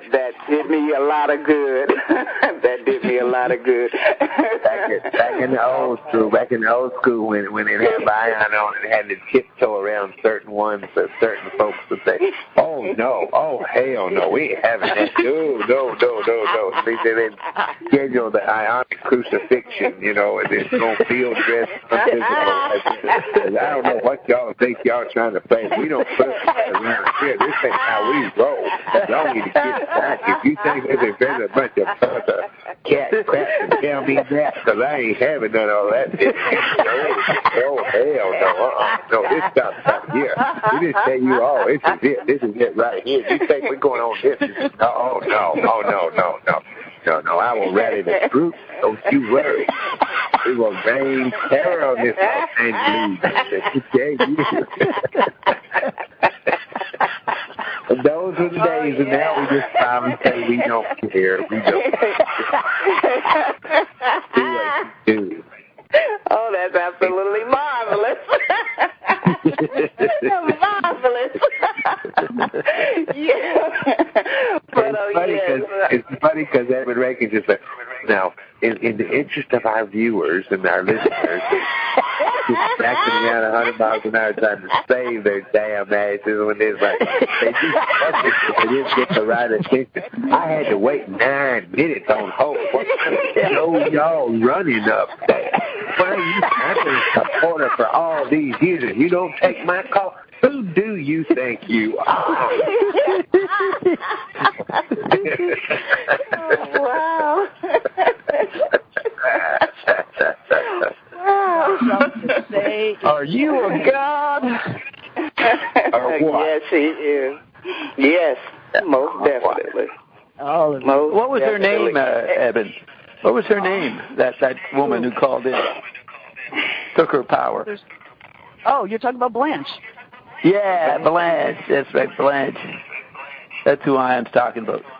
That did me a lot of good. That did me a lot of good. Back in the old school, when it had iron on it, had to tiptoe around certain ones, so certain folks would say, "Oh no, oh hell no, we ain't having that. No." They didn't schedule the ionic crucifixion, and then go field dress invisible. I don't know what y'all think y'all trying to play. We don't put around here. This ain't how we roll. Y'all need to get back. If you think there's a bunch of cat crap, tell me that, because I ain't having none of that. No, hell no. No, this stuff here. We didn't say you all. This is it. This is it right here. You think we're going on this? No. No, I will rally the troops. Don't you worry. We will rain terror on this Los Angeles. Those were the days, and now we just finally say we don't care. We don't. Do what you do. Oh, that's absolutely marvelous. Marvelous. Yeah. But, it's funny because Edward Reagan just said, now, in the interest of our viewers and our listeners, just backing around 100 miles an hour trying to save their damn asses when it's like, they didn't get the right attention. I had to wait 9 minutes on hold. What kind of y'all running up there? Why I've been a supporter for all these years and you don't take my call? Who do you think you are? Wow. Are you a god? Or what? Yes, he is. Yes, most definitely. What was her name, Eben? What was her name? That woman who called in, took her power. Oh, you're talking about Blanche. Yeah, Blanche. That's right, Blanche. That's who I am talking about.